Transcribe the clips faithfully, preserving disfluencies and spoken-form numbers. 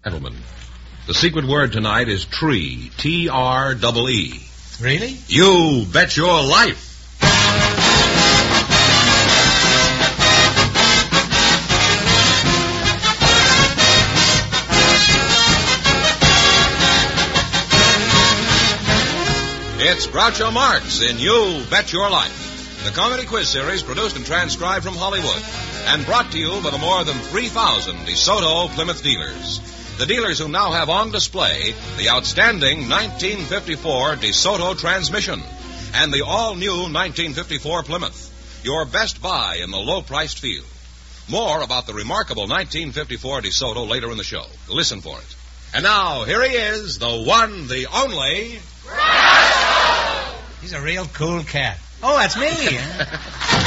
Gentlemen, the secret word tonight is tree, T R E E. Really? You bet your life. It's Groucho Marx in You Bet Your Life, the comedy quiz series produced and transcribed from Hollywood and brought to you by the more than three thousand DeSoto Plymouth dealers. The dealers who now have on display the outstanding nineteen fifty-four DeSoto transmission and the all-new nineteen fifty-four Plymouth, your best buy in the low-priced field. More about the remarkable nineteen fifty-four DeSoto later in the show. Listen for it. And now, here he is, the one, the only... He's a real cool cat. Oh, that's me. Huh?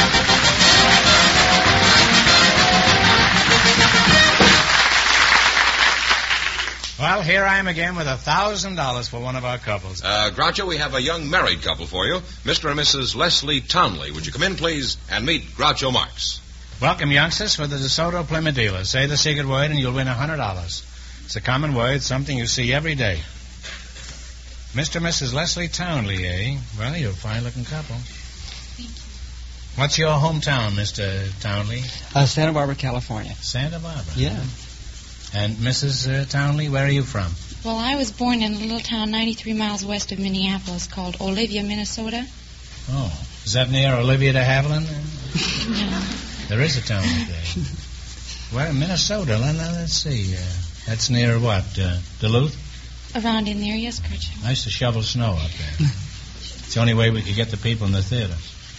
Well, here I am again with a thousand dollars for one of our couples. Uh, Groucho, we have a young married couple for you. Mister and Missus Leslie Townley. Would you come in, please, and meet Groucho Marx? Welcome, youngsters, for the DeSoto Plymouth dealers. Say the secret word and you'll win a hundred dollars. It's a common word, something you see every day. Mister and Missus Leslie Townley, eh? Well, you're a fine-looking couple. Thank you. What's your hometown, Mister Townley? Uh, Santa Barbara, California. Santa Barbara. Yeah. And Missus Uh, Townley, where are you from? Well, I was born in a little town ninety-three miles west of Minneapolis called Olivia, Minnesota. Oh, is that near Olivia de Havilland? No. There is a town like that. Where, Minnesota? Let, let's see. Uh, that's near what? Uh, Duluth? Around in there, yes, Groucho. I used to shovel snow up there. It's the only way we could get the people in the theater.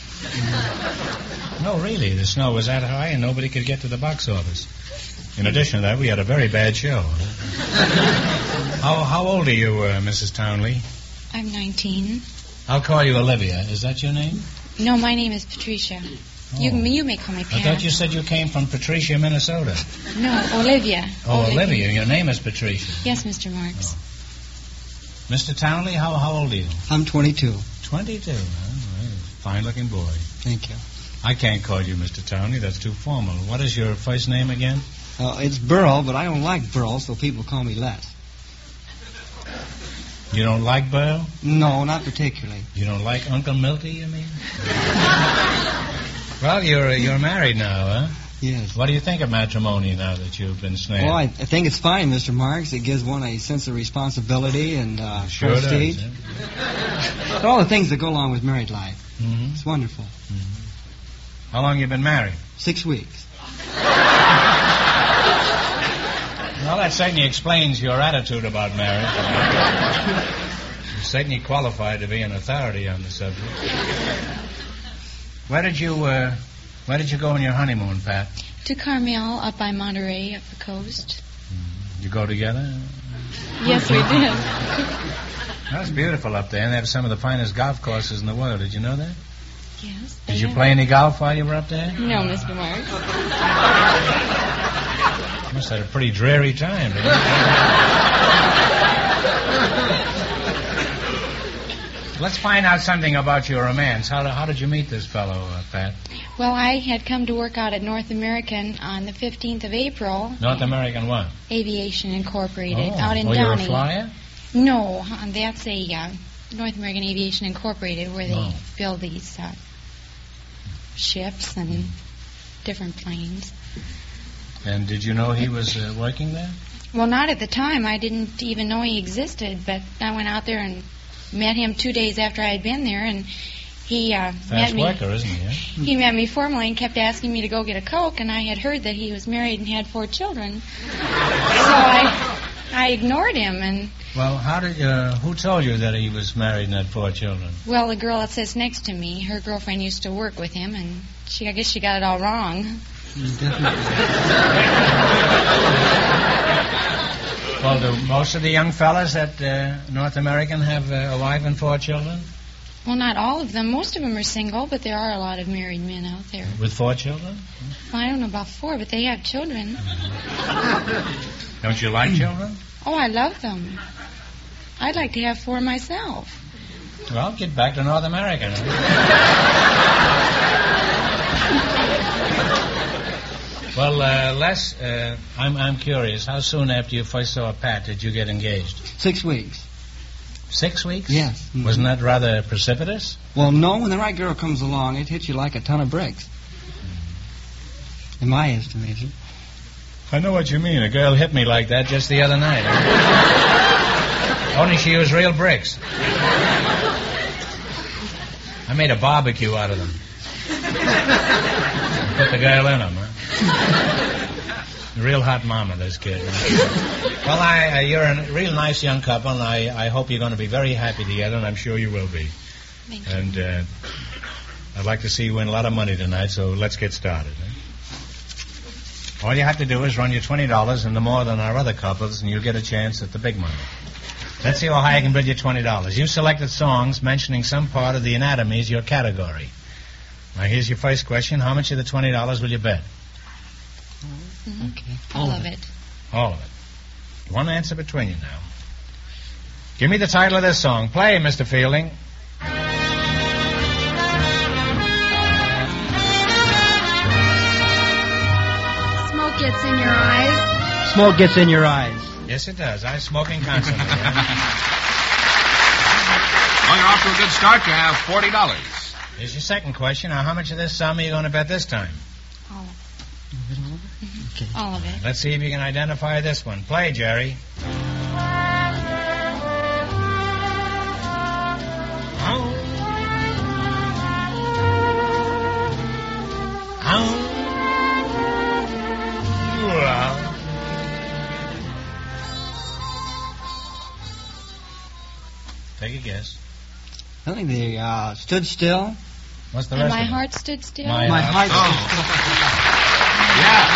No, really, the snow was that high and nobody could get to the box office. In addition to that, we had a very bad show. how, how old are you, uh, Missus Townley? I'm nineteen. I'll call you Olivia. Is that your name? No, my name is Patricia. Oh. You, you may call me Pat. I thought you said you came from Patricia, Minnesota. No, Olivia. Oh, Olivia. Olivia. Your name is Patricia. Yes, Mister Marx. Oh. Mister Townley, how, how old are you? I'm twenty-two. twenty-two. Oh, fine-looking boy. Thank you. I can't call you Mister Townley. That's too formal. What is your first name again? Uh, it's Burl, but I don't like Burl, so people call me Les. You don't like Burl? No, not particularly. You don't like Uncle Milty, you mean? Well, you're you're married now, huh? Yes. What do you think of matrimony now that you've been snared? Well, I, I think it's fine, Mister Marx. It gives one a sense of responsibility and uh, sure prestige. Does, yeah. All the things that go along with married life. Mm-hmm. It's wonderful. Mm-hmm. How long you been married? Six weeks. Well, that certainly explains your attitude about marriage. You're certainly qualified to be an authority on the subject. Where did you, uh, where did you go on your honeymoon, Pat? To Carmel, up by Monterey, up the coast. Mm-hmm. You go together? Yes, we did. That's beautiful up there, and they have some of the finest golf courses in the world. Did you know that? Yes. Did you play any golf while you were up there? No, Mister Marx. You must have had a pretty dreary time, didn't you? Let's find out something about your romance. How, how did you meet this fellow, uh, Pat? Well, I had come to work out at North American on the fifteenth of April. North American what? Aviation Incorporated, oh. out in oh, Downey. You're a flyer? No, uh, that's a uh, North American Aviation Incorporated, where they oh. build these uh, ships and different planes. And did you know he was uh, working there? Well, not at the time. I didn't even know he existed, but I went out there and met him two days after I had been there, and he uh, Fast met me. worker, isn't he? Eh? He met me formally and kept asking me to go get a Coke, and I had heard that he was married and had four children. So I, I ignored him, and... Well, how did uh, who told you that he was married and had four children? Well, the girl that sits next to me, her girlfriend used to work with him, and she, I guess she got it all wrong. Well, do most of the young fellas at uh, North American have uh, a wife and four children? Well, not all of them. Most of them are single, but there are a lot of married men out there. With four children? Well, I don't know about four, but they have children. Don't you like children? Oh, I love them. I'd like to have four myself. Well, get back to North America. Well, uh, Les, uh, I'm, I'm curious. How soon after you first saw Pat did you get engaged? Six weeks. Six weeks? Yes. Mm-hmm. Wasn't that rather precipitous? Well, no. When the right girl comes along, it hits you like a ton of bricks. In my estimation. I know what you mean. A girl hit me like that just the other night. Only she used real bricks. I made a barbecue out of them. Put the girl in them, huh? Real hot mama, this kid. Well, I, uh, you're a real nice young couple, and I, I hope you're going to be very happy together, and I'm sure you will be. Thank you. And uh, I'd like to see you win a lot of money tonight, so let's get started. Eh? All you have to do is run your twenty dollars into more than our other couples, and you'll get a chance at the big money. Let's see how high I can bid you twenty dollars. You selected songs mentioning some part of the anatomy as your category. Now, here's your first question. How much of the twenty dollars will you bet? Mm-hmm. Okay. All of it. All of it. One answer between you now. Give me the title of this song. Play, Mister Fielding. Smoke gets in your eyes. Smoke gets in your eyes. Yes, it does. I'm smoking constantly. Well, you're off to a good start. You have forty dollars. Here's your second question. Now, how much of this sum are you going to bet this time? All of Mm-hmm. Okay. it. All of it. Let's see if you can identify this one. Play, Jerry. Oh. Oh. Well. Take a guess. I think they uh, stood still. What's the And rest my of it? heart stood still. My My heart Oh. stood still. Yeah.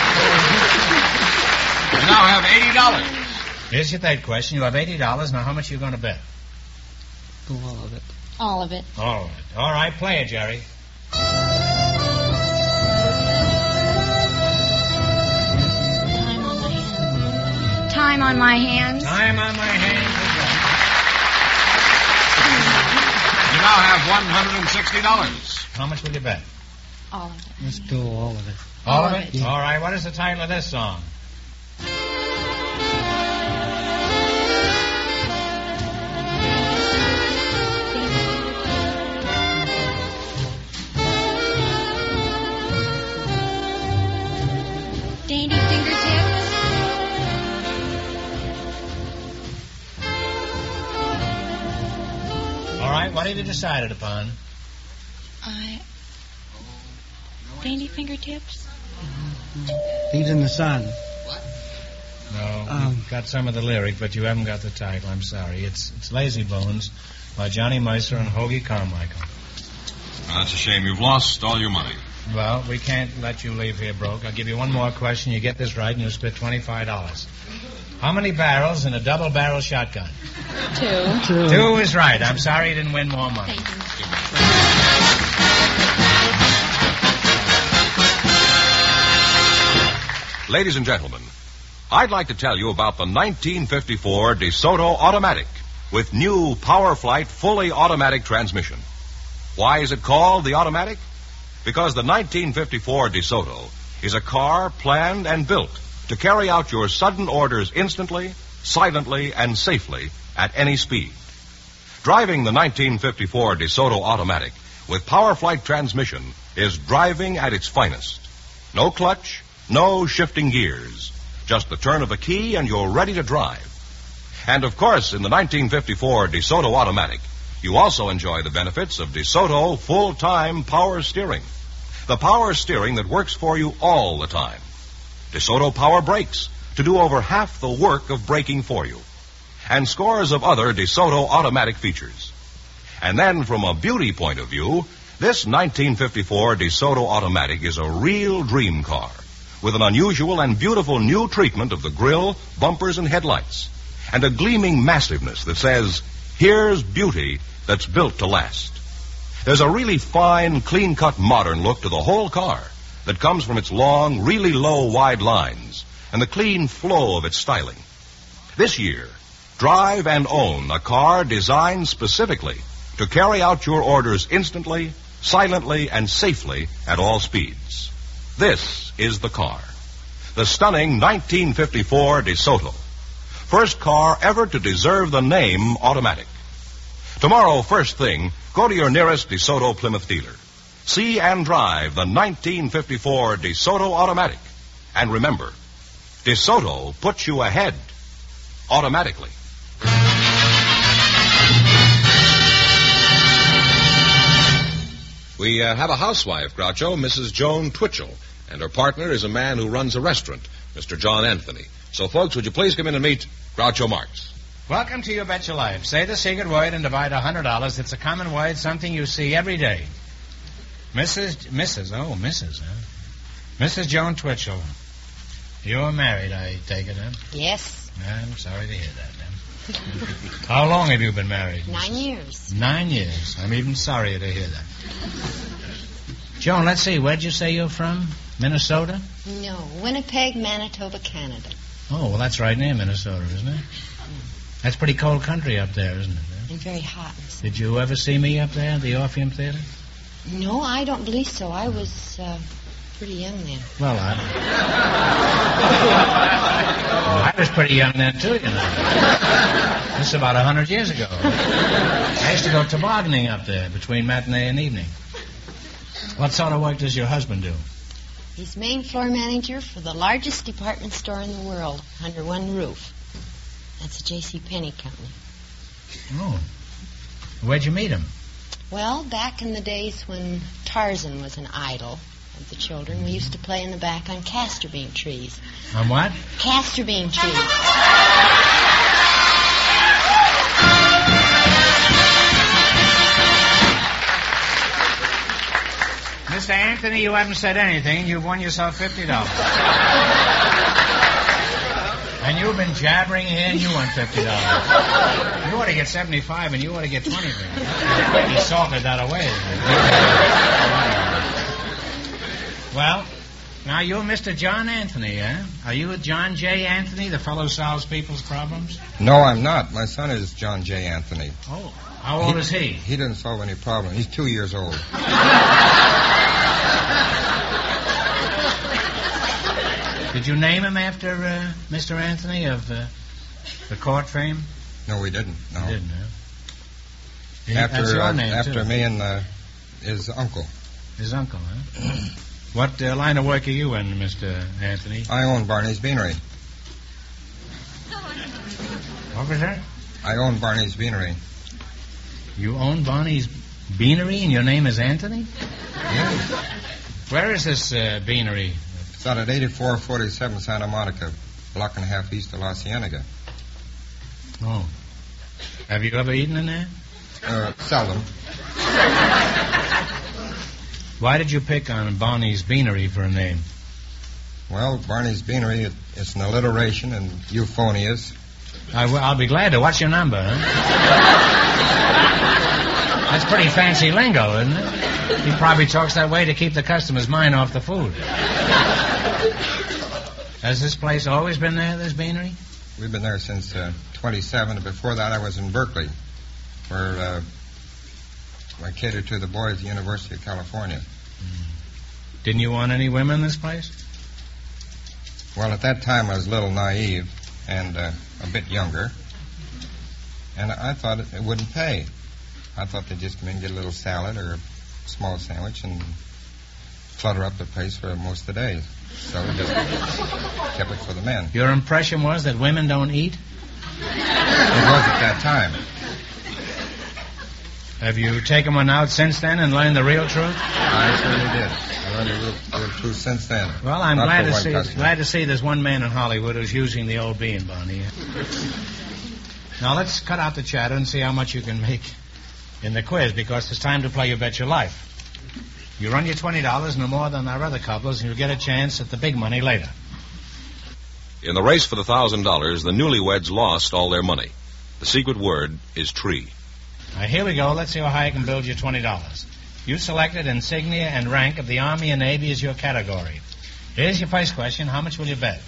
You now have eighty dollars. Here's your third question. You have eighty dollars. Now, how much are you going to bet? Go all of it. All of it. All right. All right. Play it, Jerry. Time on my hands. Time on my hands. You now have one hundred sixty dollars. How much will you bet? All of it. Let's do all of it. All, All of of it? it. All right. What is the title of this song? Dainty fingertips. All right. What have you decided upon? I. Dainty fingertips. Leaves in the sun. No. Um. You've got some of the lyric, but you haven't got the title. I'm sorry. It's it's Lazy Bones by Johnny Mercer and Hoagie Carmichael. Well, that's a shame. You've lost all your money. Well, we can't let you leave here broke. I'll give you one more question. You get this right, and you'll split twenty-five dollars. How many barrels in a double-barrel shotgun? Two. Two. Two is right. I'm sorry you didn't win more money. Thank you. Ladies and gentlemen, I'd like to tell you about the nineteen fifty-four DeSoto Automatic with new PowerFlight fully automatic transmission. Why is it called the Automatic? Because the nineteen fifty-four DeSoto is a car planned and built to carry out your sudden orders instantly, silently, and safely at any speed. Driving the nineteen fifty-four DeSoto Automatic with PowerFlight transmission is driving at its finest. No clutch, no shifting gears. Just the turn of a key and you're ready to drive. And of course, in the nineteen fifty-four DeSoto Automatic, you also enjoy the benefits of DeSoto full-time power steering. The power steering that works for you all the time. DeSoto Power Brakes to do over half the work of braking for you. And scores of other DeSoto automatic features. And then from a beauty point of view, this nineteen fifty-four DeSoto Automatic is a real dream car with an unusual and beautiful new treatment of the grille, bumpers, and headlights, and a gleaming massiveness that says, here's beauty that's built to last. There's a really fine, clean-cut, modern look to the whole car that comes from its long, really low, wide lines and the clean flow of its styling. This year, drive and own a car designed specifically to carry out your orders instantly, silently, and safely at all speeds. This is the car. the stunning nineteen fifty-four DeSoto. First car ever to deserve the name automatic. Tomorrow, first thing, go to your nearest DeSoto Plymouth dealer. See and drive the nineteen fifty-four DeSoto Automatic. And remember, DeSoto puts you ahead automatically. We uh, have a housewife, Groucho, Missus Joan Twitchell, and her partner is a man who runs a restaurant, Mister John Anthony. So, folks, would you please come in and meet Groucho Marx? Welcome to You Bet Your Life. Say the secret word and divide one hundred dollars. It's a common word, something you see every day. Missus Missus Oh, Missus Huh? Missus Joan Twitchell. You're married, I take it, huh? Yes. I'm sorry to hear that, then. How long have you been married? Nine years. Nine years. I'm even sorrier to hear that. Joan, let's see. Where'd you say you're from? Minnesota? No, Winnipeg, Manitoba, Canada. Oh, well, that's right near Minnesota, isn't it? That's pretty cold country up there, isn't it? And very hot. Did you ever see me up there at the Orpheum Theater? No, I don't believe so. I was uh, pretty young then. Well, I... I was pretty young then, too, you know. This is about a hundred years ago. I used to go tobogganing up there between matinee and evening. What sort of work does your husband do? He's main floor manager for the largest department store in the world, under one roof. That's a J C Penney company. Oh. Where'd you meet him? Well, back in the days when Tarzan was an idol of the children, we used to play in the back on castor bean trees. On what? Castor bean trees. Mister Anthony, you haven't said anything. You've won yourself fifty dollars. And you've been jabbering here and you won fifty dollars. You ought to get seventy-five and you ought to get twenty-five. He salted that away. Well, now you're Mister John Anthony, eh? Are you John J. Anthony, the fellow who solves people's problems? No, I'm not. My son is John J. Anthony. Oh, how old he, is he? He doesn't solve any problem. He's two years old. Did you name him after uh, Mister Anthony of uh, the court fame? No, we didn't. No. You didn't, huh? He, after that's your uh, name, after too. me and uh, his uncle. His uncle, huh? What uh, line of work are you in, Mister Anthony? I own Barney's Beanery. What was that? I own Barney's Beanery. You own Barney's Beanery and your name is Anthony? Yeah. Where is this uh, beanery? It's out at eighty-four forty-seven Santa Monica, block and a half east of La Cienega. Oh. Have you ever eaten in there? Uh, seldom. Why did you pick on Barney's Beanery for a name? Well, Barney's Beanery, it, it's an alliteration and euphonious. I, well, I'll be glad to. What's your number, huh? That's pretty fancy lingo, isn't it? He probably talks that way to keep the customer's mind off the food. Has this place always been there, this beanery? We've been there since uh, twenty-seven. Before that, I was in Berkeley, where uh, I catered to the boys at the University of California. Didn't you want any women in this place? Well, at that time, I was a little naive and uh, a bit younger, and I thought it, it wouldn't pay. I thought they'd just come in and get a little salad or a small sandwich and clutter up the place for most of the day. So we just kept it for the men. Your impression was that women don't eat? It was at that time. Have you taken one out since then and learned the real truth? I certainly did. I learned the real, real truth since then. Well, I'm Not glad for to one see customer. glad to see there's one man in Hollywood who's using the old bean, Barney. Now let's cut out the chatter and see how much you can make in the quiz, because it's time to play You Bet Your Life. You run your twenty dollars no more than our other couplers, and you'll get a chance at the big money later. In the race for the one thousand dollars, the newlyweds lost all their money. The secret word is tree. Now, here we go. Let's see how high I can build you twenty dollars. You selected insignia and rank of the Army and Navy as your category. Here's your first question. How much will you bet?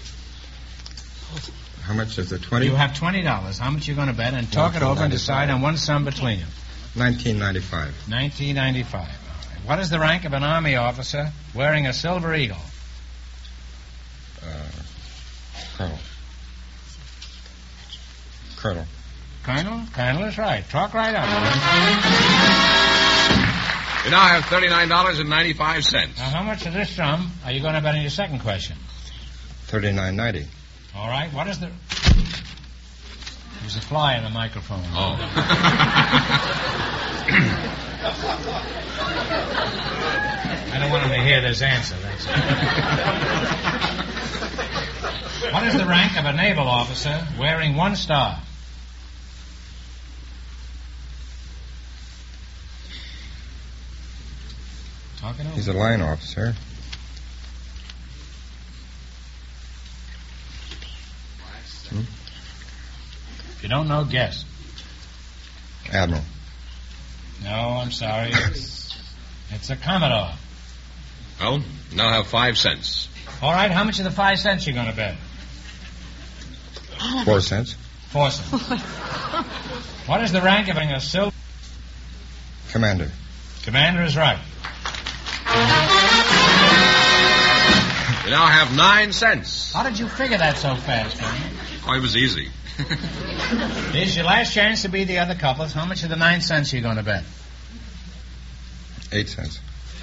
How much is it, twenty? You have twenty dollars. How much are you going to bet? And talk it over and decide on one sum between you. nineteen ninety-five. nineteen ninety-five. All right. What is the rank of an Army officer wearing a silver eagle? Colonel. Colonel? Colonel is right. Talk right up. You now have thirty-nine dollars and ninety-five cents. Now, how much of this sum are you going to bet on your second question? Thirty-nine ninety. All right. What is the... There's a fly in the microphone. Oh. I don't want him to hear this answer. That's it. What is the rank of a naval officer wearing one star? Talk it over. He's a line officer. Hmm? If you don't know, guess. Admiral. No, I'm sorry. It's, it's a Commodore. Well, you now have five cents. All right, how much of the five cents you going to bet? Four cents. Four cents. What is the rank of a silver... Commander. Commander is right. You now have nine cents. How did you figure that so fast, man? Oh, it was easy. This is your last chance to beat the other couples. How much of the nine cents are you going to bet? Eight cents.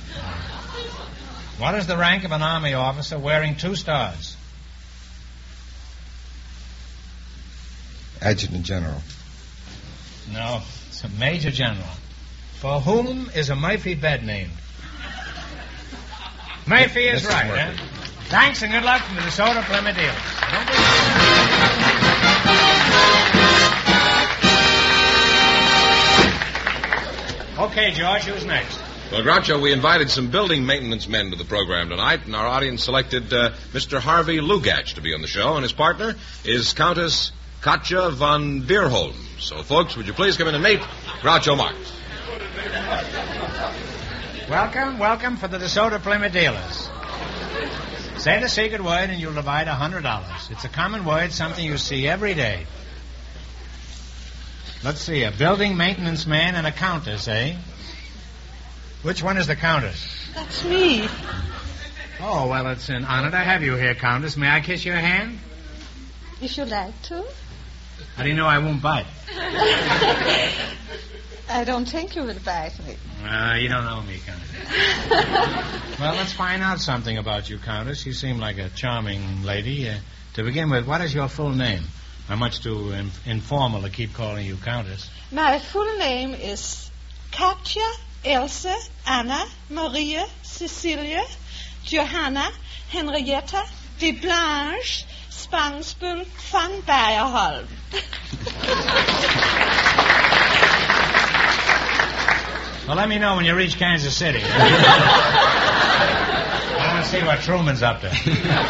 What is the rank of an army officer wearing two stars? Adjutant General. No, it's a Major General. For whom is a Murphy bed named? Murphy is Missus right, Murphy. eh? Thanks and good luck from the DeSoto Plymouth dealers. Okay, George, who's next? Well, Groucho, we invited some building maintenance men to the program tonight, and our audience selected uh, Mister Harvey Lugach to be on the show, and his partner is Countess Katja von Beerholm. So, folks, would you please come in and meet Groucho Marx? Welcome, welcome for the DeSoto Plymouth dealers. Say the secret word and you'll divide a hundred dollars. It's a common word, something you see every day. Let's see, a building maintenance man and a countess, eh? Which one is the countess? That's me. Oh, well, it's an honor to have you here, Countess. May I kiss your hand? If you like to. How do you know I won't bite? I don't think you will bite me. Uh, you don't know me, Countess. Well, let's find out something about you, Countess. You seem like a charming lady. Uh, to begin with, what is your full name? I'm much too in- informal to keep calling you Countess. My full name is Katja Else Anna Maria Cecilia Johanna Henrietta de Blanche Spangsbull van Beierholm. Well, let me know when you reach Kansas City. I want to see what Truman's up to.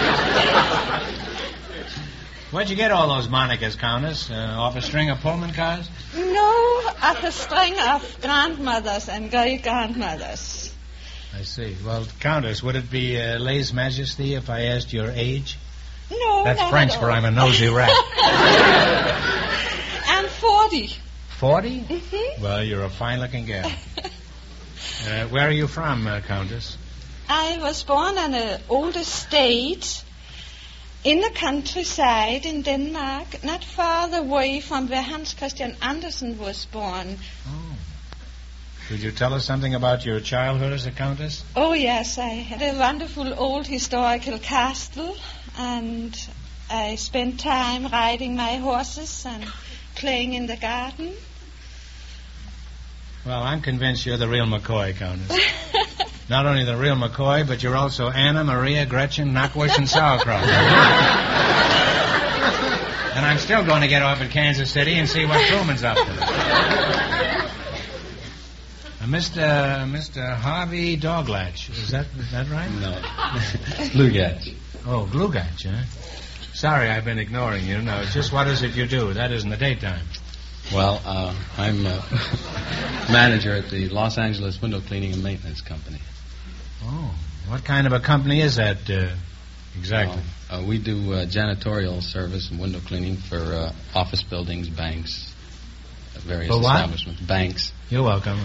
Where'd you get all those monikers, Countess? Uh, off a string of Pullman cars? No, off a string of grandmothers and great-grandmothers. I see. Well, Countess, would it be uh, lèse majesty if I asked your age? No, That's not French at for all. I'm a nosy rat. I'm forty. Forty? Mm-hmm. Well, you're a fine-looking gal. Uh, where are you from, uh, Countess? I was born on an old estate in the countryside in Denmark, not far away from where Hans Christian Andersen was born. Oh. Could you tell us something about your childhood as a countess? Oh, yes, I had a wonderful old historical castle, and I spent time riding my horses and playing in the garden. Well, I'm convinced you're the real McCoy, Countess. Not only the real McCoy, but you're also Anna, Maria, Gretchen, Knockwurst, and Sauerkraut. And I'm still going to get off at Kansas City and see what Truman's up to. Uh, Mister Mister Harvey Doglatch, is that is that right? No. Lugach. Oh, Glugach, huh? Sorry, I've been ignoring you. No, it's just what is it you do? That is in the daytime. Well, uh, I'm uh, manager at the Los Angeles Window Cleaning and Maintenance Company. Oh, what kind of a company is that uh, exactly? Uh, uh, we do uh, janitorial service and window cleaning for uh, office buildings, banks, uh, various For what? establishments. Banks. You're welcome.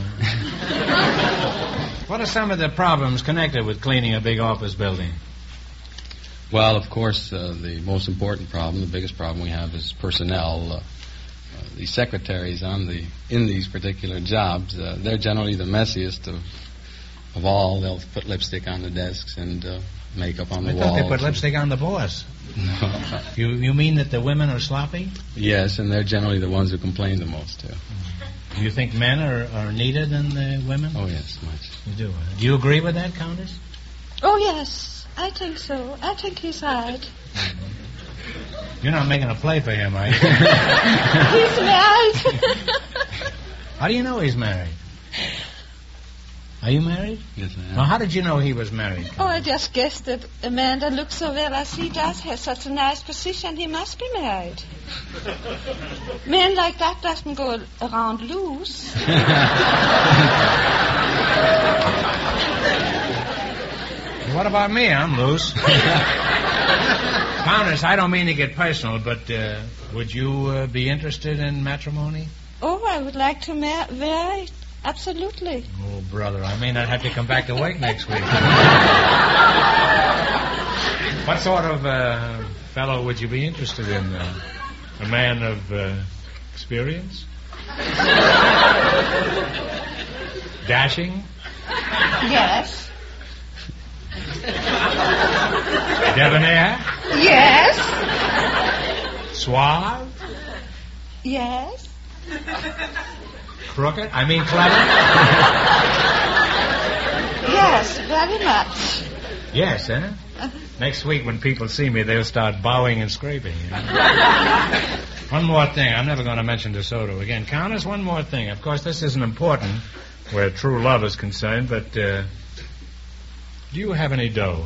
What are some of the problems connected with cleaning a big office building? Well, of course, uh, the most important problem, the biggest problem we have is personnel. Uh, the secretaries on the in these particular jobs, uh, they're generally the messiest of of all. They'll put lipstick on the desks and uh, makeup on the I walls. thought they put lipstick on the boss. No. You you mean that the women are sloppy? Yes, and they're generally the ones who complain the most, too. Do you think men are, are neater than the women? Oh, yes, much. You do. huh? Do you agree with that, Countess? Oh, yes, I think so. I think he's right. You're not making a play for him, are you? He's married. How do you know he's married? Are you married? Yes, I am. Now, how did you know he was married? Oh, I just guessed that a man that looks so well as he does has such a nice position, he must be married. Men like that doesn't go around loose. What about me? I'm loose. Countess, I don't mean to get personal, but uh, would you uh, be interested in matrimony? Oh, I would like to ma- marry. Absolutely. Oh, brother, I may not have to come back to work next week. What sort of uh, fellow would you be interested in? Uh, a man of uh, experience? Dashing? Yes. Debonair? Yes. Suave? Yes. Crooked? I mean clever? Yes, very much. Yes, eh? Next week when people see me, they'll start bowing and scraping. You know? One more thing. I'm never going to mention DeSoto again. Countess, one more thing. Of course, this isn't important where true love is concerned, but uh, do you have any dough?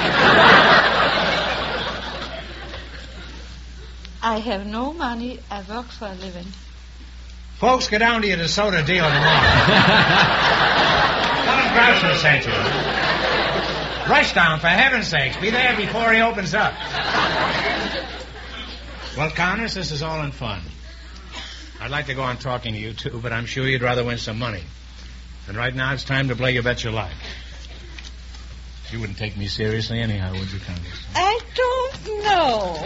I have no money. I work for a living. Folks, get down to your DeSoto deal tomorrow. Tell him Groucho sent you. Rush down, for heaven's sakes. Be there before he opens up. Well, Countess, this is all in fun. I'd like to go on talking to you, too, but I'm sure you'd rather win some money. And right now it's time to play You Bet Your Life. You wouldn't take me seriously anyhow, would you, Countess? I don't know.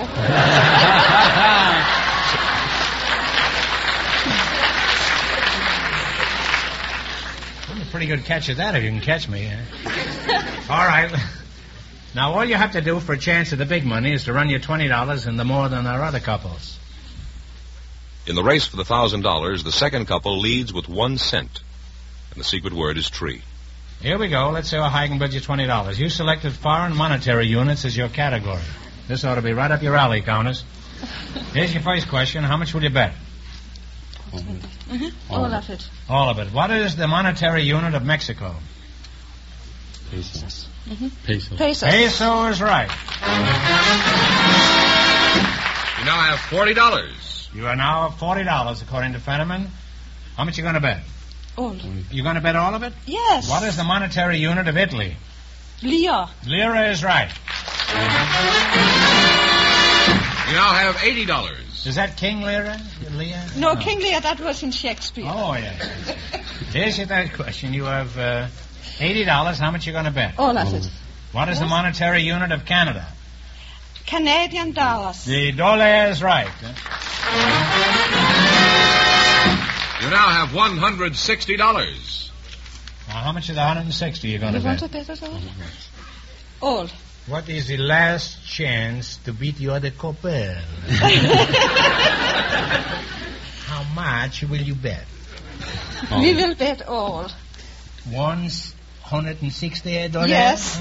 I'm a pretty good catch at that if you can catch me. Eh? All right. Now, all you have to do for a chance at the big money is to run your twenty dollars in the more than our other couples. In the race for the one thousand dollars, the second couple leads with one cent. And the secret word is tree. Here we go. Let's see how high I can bet you twenty dollars. You selected foreign monetary units as your category. This ought to be right up your alley, Countess. Here's your first question. How much will you bet? Mm-hmm. All, All of it. All of it. What is the monetary unit of Mexico? Pesos. Mm-hmm. Pesos. Pesos. Peso is right. You now have forty dollars. You are now at forty dollars, according to Fetterman. How much you going to bet? All. You going to bet all of it? Yes. What is the monetary unit of Italy? Lira. Lira is right. You now have eighty dollars. Is that King Lear? Lear? No, King Lear, that was in Shakespeare. Oh, yes. Here's your third question. You have uh, eighty dollars. How much you going to bet? All of it. What is Yes. the monetary unit of Canada? Canadian dollars. The dollar is right. You now have one hundred sixty dollars. Now, how much of the one hundred sixty you going You to want bet? to bet it all? All. What is the last chance to beat your other couple? How much will you bet? We will bet all. One hundred sixty dollars? Yes.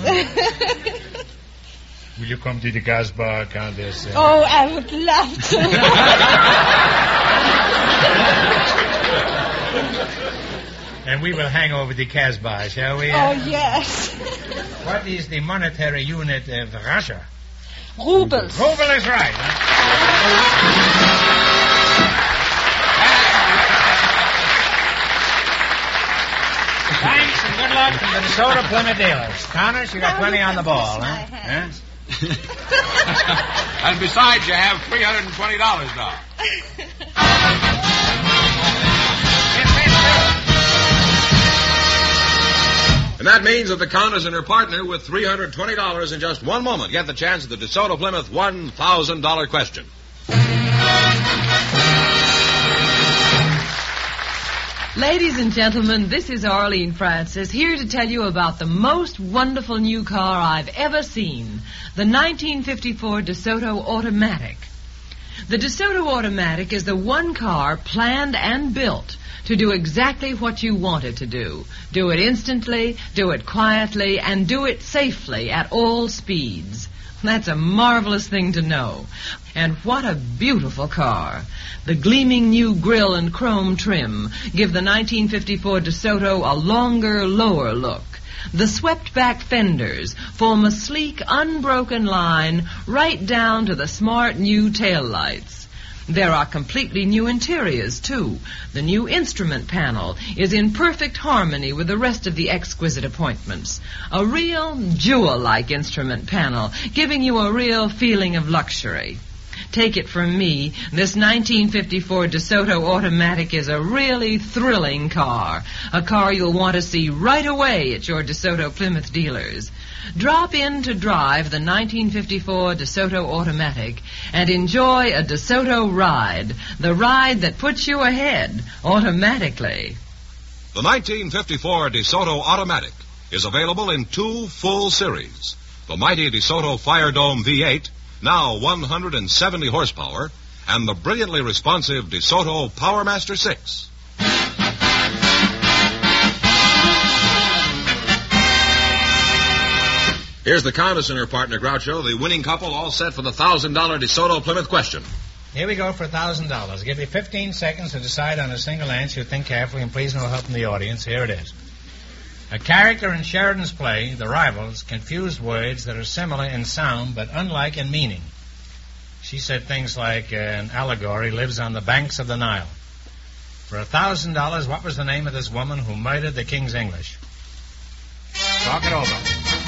Will you come to the gas bar, Countess? Uh, Oh, I would love to. And we will hang over the Casbah, shall we? Oh, yes. What is the monetary unit of Russia? Rubles. Ruble is right. Huh? Thanks and good luck from the DeSoto Plymouth dealers. Connors, you got Now plenty you on the can ball, kiss huh? my hand. Huh? And besides, you have three hundred twenty dollars now. And that means that the Countess and her partner with three hundred twenty dollars in just one moment get the chance at the DeSoto Plymouth one thousand dollars question. Ladies and gentlemen, this is Arlene Francis, here to tell you about the most wonderful new car I've ever seen, the nineteen fifty-four DeSoto Automatic. The DeSoto Automatic is the one car planned and built to do exactly what you want it to do. Do it instantly, do it quietly, and do it safely at all speeds. That's a marvelous thing to know. And what a beautiful car. The gleaming new grille and chrome trim give the nineteen fifty-four DeSoto a longer, lower look. The swept-back fenders form a sleek, unbroken line right down to the smart new taillights. There are completely new interiors, too. The new instrument panel is in perfect harmony with the rest of the exquisite appointments. A real jewel-like instrument panel, giving you a real feeling of luxury. Take it from me, this nineteen fifty-four DeSoto Automatic is a really thrilling car. A car you'll want to see right away at your DeSoto Plymouth dealers. Drop in to drive the nineteen fifty-four DeSoto Automatic and enjoy a DeSoto ride, the ride that puts you ahead automatically. The nineteen fifty-four DeSoto Automatic is available in two full series. The mighty DeSoto Fire Dome V eight, now one hundred seventy horsepower, and the brilliantly responsive DeSoto PowerMaster six. Here's the Countess and her partner, Groucho, the winning couple, all set for the one thousand dollars DeSoto Plymouth question. Here we go for one thousand dollars. I'll give you fifteen seconds to decide on a single answer. Think carefully, and please no help from the audience. Here it is. A character in Sheridan's play, The Rivals, confused words that are similar in sound but unlike in meaning. She said things like uh, an allegory lives on the banks of the Nile. For one thousand dollars, what was the name of this woman who murdered the King's English? Talk it over.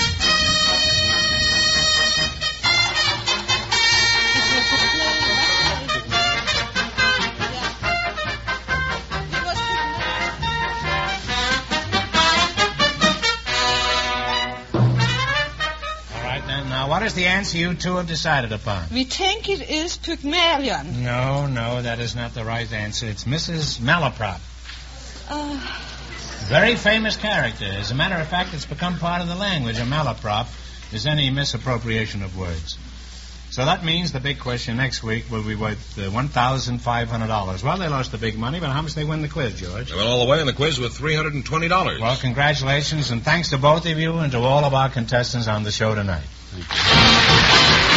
What is the answer you two have decided upon? We think it is Pygmalion. No, no, that is not the right answer. It's Missus Malaprop. Uh... Very famous character. As a matter of fact, it's become part of the language. A malaprop is any misappropriation of words. So that means the big question next week will be worth uh, one thousand five hundred dollars. Well, they lost the big money, but how much they win the quiz, George? They went all the way in the quiz with three hundred twenty dollars. Well, congratulations, and thanks to both of you and to all of our contestants on the show tonight. Thank you.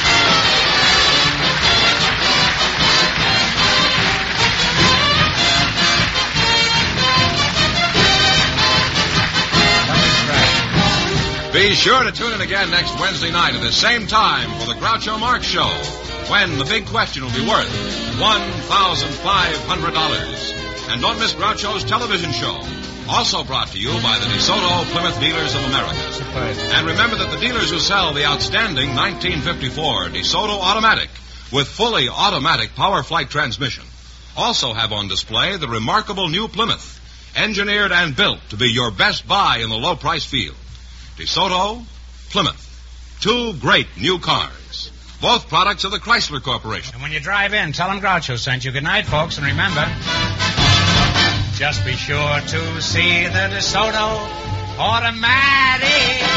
Be sure to tune in again next Wednesday night at the same time for the Groucho Marx Show, when the big question will be worth one thousand five hundred dollars. And don't miss Groucho's television show, also brought to you by the DeSoto Plymouth Dealers of America. And remember that the dealers who sell the outstanding nineteen fifty-four DeSoto Automatic with fully automatic power flight transmission also have on display the remarkable new Plymouth, engineered and built to be your best buy in the low-price field. DeSoto, Plymouth. Two great new cars. Both products of the Chrysler Corporation. And when you drive in, tell them Groucho sent you. Good night, folks, and remember, just be sure to see the DeSoto Automatic.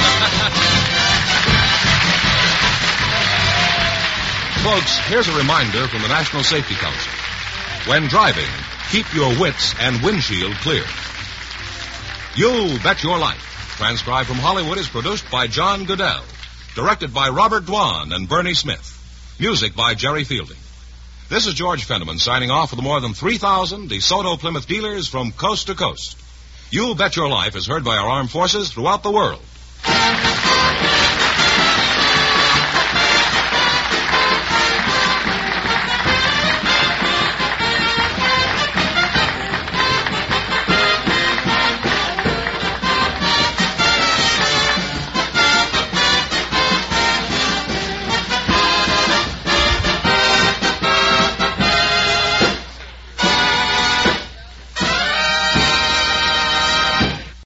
Folks, here's a reminder from the National Safety Council. When driving, keep your wits and windshield clear. You Bet Your Life, transcribed from Hollywood, is produced by John Goodell. Directed by Robert Dwan and Bernie Smith. Music by Jerry Fielding. This is George Fenneman signing off for the more than three thousand DeSoto Plymouth dealers from coast to coast. You Bet Your Life is heard by our armed forces throughout the world.